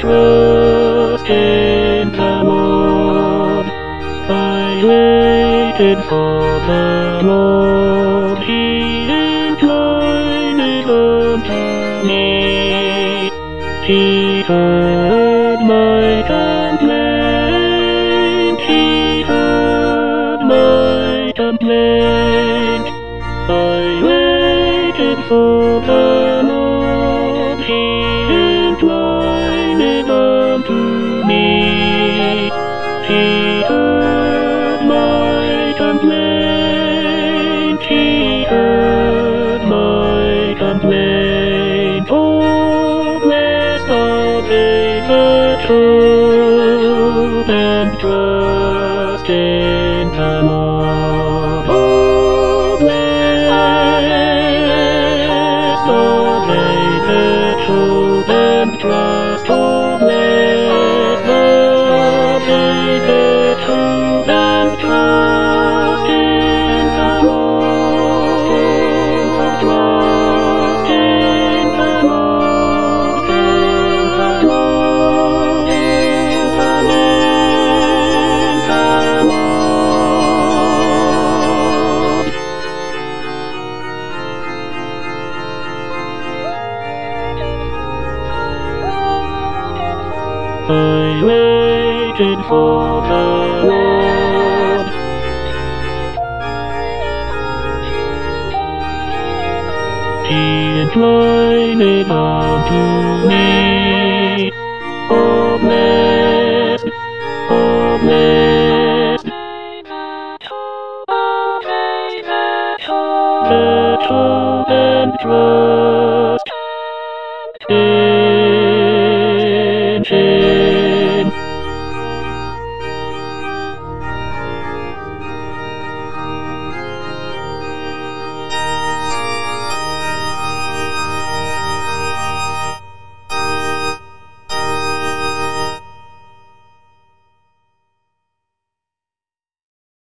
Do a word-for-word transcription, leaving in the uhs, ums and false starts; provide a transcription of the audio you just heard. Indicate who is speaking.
Speaker 1: trust in the Lord. I waited for the Lord, He inclined unto me. He heard my complaint, He heard my complaint. I waited for the Lord, He inclined unto me. He heard my complaint, He heard my complaint. Oh, blessed are they that hope and trust in the Lord. Oh, blessed are they that hope and trust. Oh, blessed are they that hope and trust in the Lord. Trust in the Lord. In the Lord. In the Lord. I waited for the Lord. He inclined unto me. Oh, blessed, oh, blessed, that hope and trust.